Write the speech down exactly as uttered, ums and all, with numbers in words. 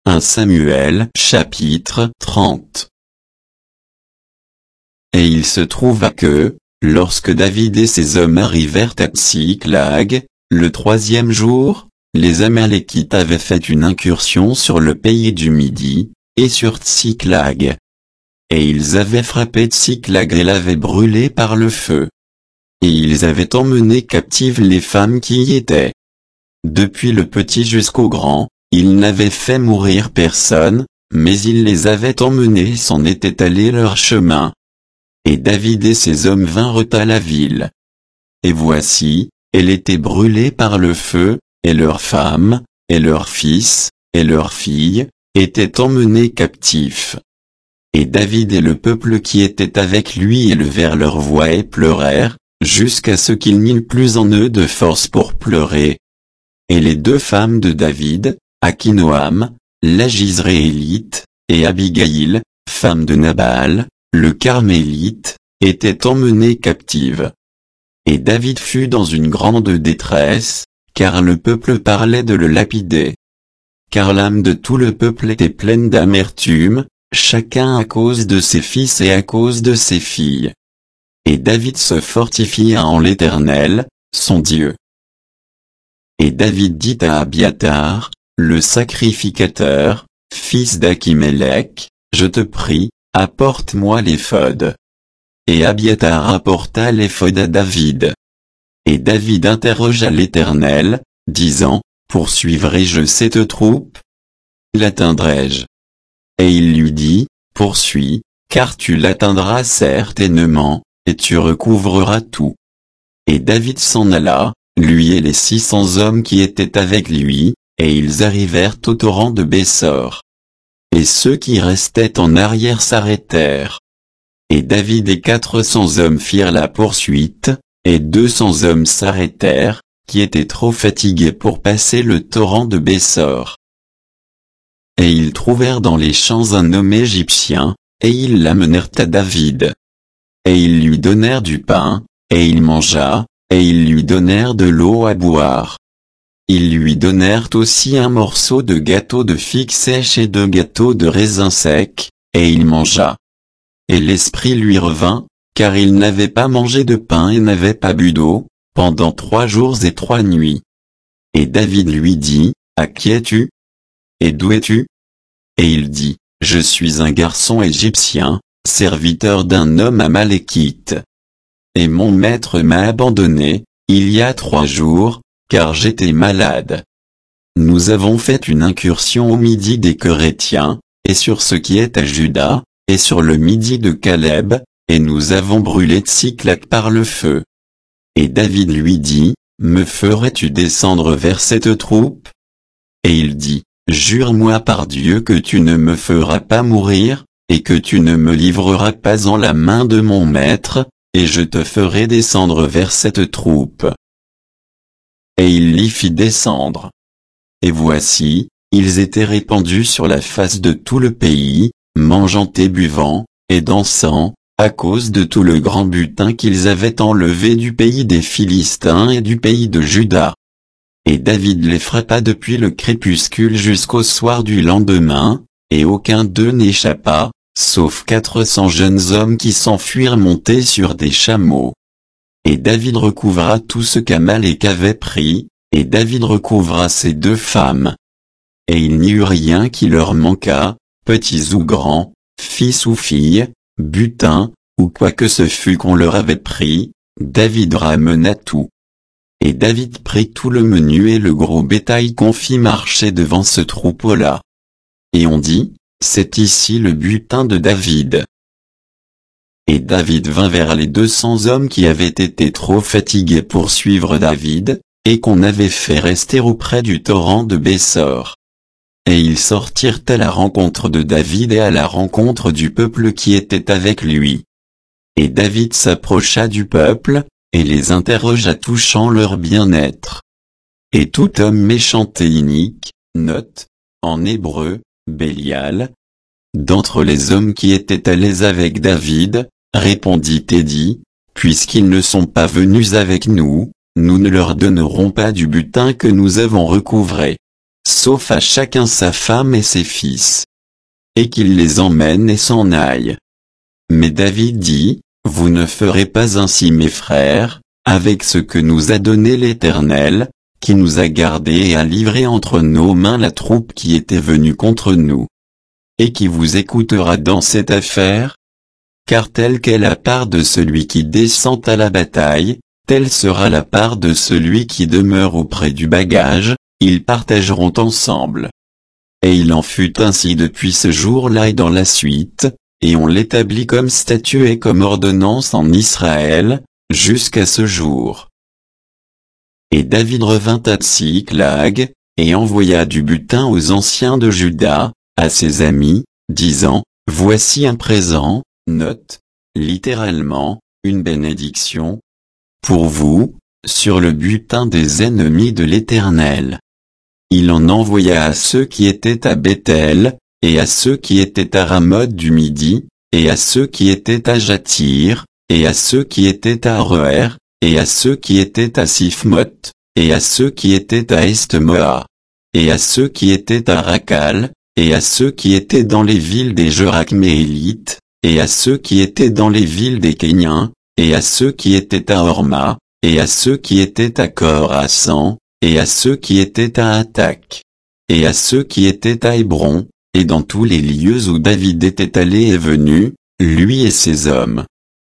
un Samuel chapitre trente. Et il se trouva que, lorsque David et ses hommes arrivèrent à Tsiklag, le troisième jour, les Amalékites avaient fait une incursion sur le pays du Midi, et sur Tsiklag. Et ils avaient frappé Tsiklag et l'avaient brûlé par le feu. Et ils avaient emmené captives les femmes qui y étaient. Depuis le petit jusqu'au grand, ils n'avaient fait mourir personne, mais ils les avaient emmenés et s'en étaient allés leur chemin. Et David et ses hommes vinrent à la ville. Et voici, elle était brûlée par le feu, et leurs femmes, et leurs fils, et leurs filles, étaient emmenés captifs. Et David et le peuple qui était avec lui élevèrent leur voix et pleurèrent, jusqu'à ce qu'il n'y eût plus en eux de force pour pleurer. Et les deux femmes de David, Akinoam, la Jizréélite, et Abigaïl, femme de Nabal, le Carmélite, étaient emmenées captives. Et David fut dans une grande détresse, car le peuple parlait de le lapider. Car l'âme de tout le peuple était pleine d'amertume, chacun à cause de ses fils et à cause de ses filles. Et David se fortifia en l'Éternel, son Dieu. Et David dit à Abiatar, le sacrificateur, fils d'Achimélec, je te prie, apporte-moi l'éphod. Et Abiatar apporta l'éphod à David. Et David interrogea l'Éternel, disant, poursuivrai-je cette troupe? L'atteindrai-je? Et il lui dit, poursuis, car tu l'atteindras certainement, et tu recouvreras tout. Et David s'en alla, lui et les six cents hommes qui étaient avec lui, et ils arrivèrent au torrent de Bessor. Et ceux qui restaient en arrière s'arrêtèrent. Et David et quatre cents hommes firent la poursuite, et deux cents hommes s'arrêtèrent, qui étaient trop fatigués pour passer le torrent de Bessor. Et ils trouvèrent dans les champs un homme égyptien, et ils l'amenèrent à David. Et ils lui donnèrent du pain, et il mangea, et ils lui donnèrent de l'eau à boire. Ils lui donnèrent aussi un morceau de gâteau de figues sèches et de gâteau de raisins secs, et il mangea. Et l'esprit lui revint, car il n'avait pas mangé de pain et n'avait pas bu d'eau, pendant trois jours et trois nuits. Et David lui dit, à qui es-tu? Et d'où es-tu? Et il dit, je suis un garçon égyptien, serviteur d'un homme amalékite. Et mon maître m'a abandonné, il y a trois jours, car j'étais malade. Nous avons fait une incursion au midi des Kerétiens, et sur ce qui est à Juda, et sur le midi de Caleb, et nous avons brûlé Tsiklag par le feu. Et David lui dit, me ferais-tu descendre vers cette troupe? Et il dit, jure-moi par Dieu que tu ne me feras pas mourir, et que tu ne me livreras pas en la main de mon maître, et je te ferai descendre vers cette troupe. Et il l'y fit descendre. Et voici, ils étaient répandus sur la face de tout le pays, mangeant et buvant, et dansant, à cause de tout le grand butin qu'ils avaient enlevé du pays des Philistins et du pays de Juda. Et David les frappa depuis le crépuscule jusqu'au soir du lendemain, et aucun d'eux n'échappa, sauf quatre cents jeunes hommes qui s'enfuirent montés sur des chameaux. Et David recouvra tout ce qu'Amalek avait pris, et David recouvra ses deux femmes. Et il n'y eut rien qui leur manqua, petits ou grands, fils ou filles, butin, ou quoi que ce fût qu'on leur avait pris, David ramena tout. Et David prit tout le menu et le gros bétail qu'on fit marcher devant ce troupeau-là. Et on dit, c'est ici le butin de David. Et David vint vers les deux cents hommes qui avaient été trop fatigués pour suivre David, et qu'on avait fait rester auprès du torrent de Bessor. Et ils sortirent à la rencontre de David et à la rencontre du peuple qui était avec lui. Et David s'approcha du peuple, et les interrogea touchant leur bien-être. Et tout homme méchant et inique, note, en hébreu, Bélial, d'entre les hommes qui étaient allés avec David, répondit et dit, puisqu'ils ne sont pas venus avec nous, nous ne leur donnerons pas du butin que nous avons recouvré. sauf à chacun sa femme et ses fils. Et qu'il les emmène et s'en aille. Mais David dit, vous ne ferez pas ainsi mes frères, avec ce que nous a donné l'Éternel, qui nous a gardés et a livré entre nos mains la troupe qui était venue contre nous. Et qui vous écoutera dans cette affaire? Car telle qu'est la part de celui qui descend à la bataille, telle sera la part de celui qui demeure auprès du bagage, ils partageront ensemble. Et il en fut ainsi depuis ce jour-là et dans la suite, et on l'établit comme statut et comme ordonnance en Israël, jusqu'à ce jour. Et David revint à Tsiklag, et envoya du butin aux anciens de Juda, à ses amis, disant, voici un présent, note, littéralement, une bénédiction, pour vous, sur le butin des ennemis de l'Éternel. Il en envoya à ceux qui étaient à Bethel, et à ceux qui étaient à Ramoth du Midi, et à ceux qui étaient à Jatir, et à ceux qui étaient à Aroer, et à ceux qui étaient à Siphmoth, et à ceux qui étaient à Estmoa, et à ceux qui étaient à Rakal, et à ceux qui étaient dans les villes des Jerakhméélites, et à ceux qui étaient dans les villes des Kéniens, et à ceux qui étaient à Horma, et à ceux qui étaient à Khorassan, et à ceux qui étaient à Attaque, et à ceux qui étaient à Hébron, et dans tous les lieux où David était allé et venu, lui et ses hommes.